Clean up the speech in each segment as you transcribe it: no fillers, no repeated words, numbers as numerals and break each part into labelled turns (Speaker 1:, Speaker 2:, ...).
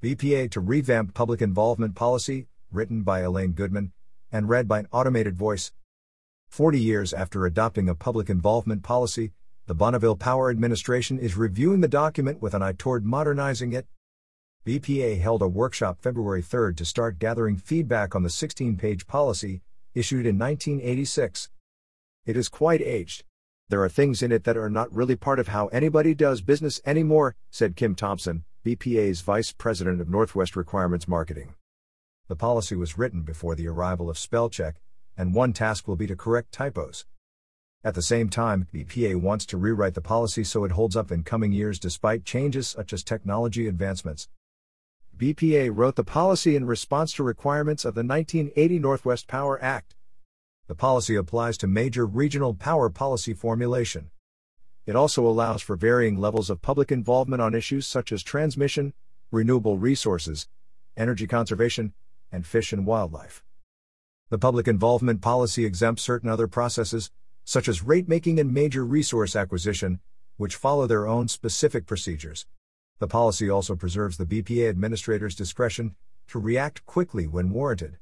Speaker 1: BPA to revamp public involvement policy, written by Elaine Goodman, and read by an automated voice. 40 years after adopting a public involvement policy, the Bonneville Power Administration is reviewing the document with an eye toward modernizing it. BPA held a workshop February 3 to start gathering feedback on the 16-page policy, issued in 1986. It is quite aged. There are things in it that are not really part of how anybody does business anymore, said Kim Thompson, BPA's Vice President of Northwest Requirements Marketing. The policy was written before the arrival of spellcheck, and one task will be to correct typos. At the same time, BPA wants to rewrite the policy so it holds up in coming years despite changes such as technology advancements. BPA wrote the policy in response to requirements of the 1980 Northwest Power Act. The policy applies to major regional power policy formulation. It also allows for varying levels of public involvement on issues such as transmission, renewable resources, energy conservation, and fish and wildlife. The public involvement policy exempts certain other processes, such as rate-making and major resource acquisition, which follow their own specific procedures. The policy also preserves the BPA administrator's discretion to react quickly when warranted.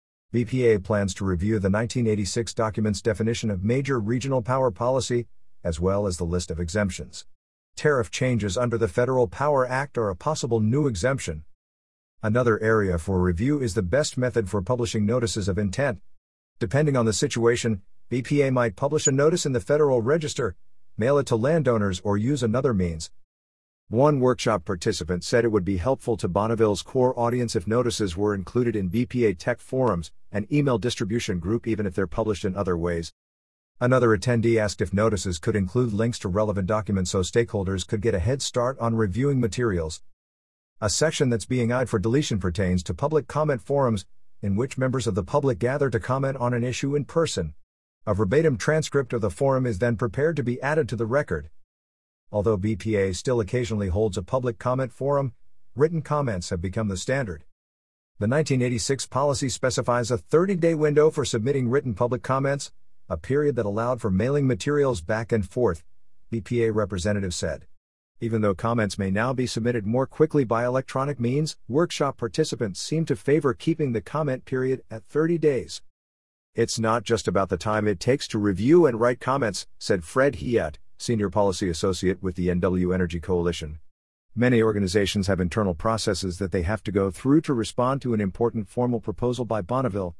Speaker 1: BPA plans to review the 1986 document's definition of major regional power policy, as well as the list of exemptions. Tariff changes under the Federal Power Act are a possible new exemption. Another area for review is the best method for publishing notices of intent. Depending on the situation, BPA might publish a notice in the Federal Register, mail it to landowners, or use another means. One workshop participant said it would be helpful to Bonneville's core audience if notices were included in BPA tech forums and email distribution group even if they're published in other ways. Another attendee asked if notices could include links to relevant documents so stakeholders could get a head start on reviewing materials. A section that's being eyed for deletion pertains to public comment forums, in which members of the public gather to comment on an issue in person. A verbatim transcript of the forum is then prepared to be added to the record. Although BPA still occasionally holds a public comment forum, written comments have become the standard. The 1986 policy specifies a 30-day window for submitting written public comments, a period that allowed for mailing materials back and forth, BPA representative said. Even though comments may now be submitted more quickly by electronic means, workshop participants seem to favor keeping the comment period at 30 days. It's not just about the time it takes to review and write comments, said Fred Hiat, Senior Policy Associate with the NW Energy Coalition. Many organizations have internal processes that they have to go through to respond to an important formal proposal by Bonneville.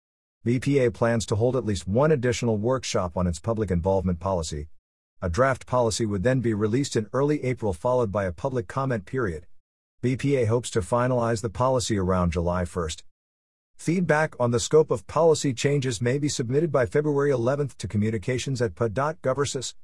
Speaker 1: BPA plans to hold at least one additional workshop on its public involvement policy. A draft policy would then be released in early April, followed by a public comment period. BPA hopes to finalize the policy around July 1. Feedback on the scope of policy changes may be submitted by February 11 to communications@pa.gov.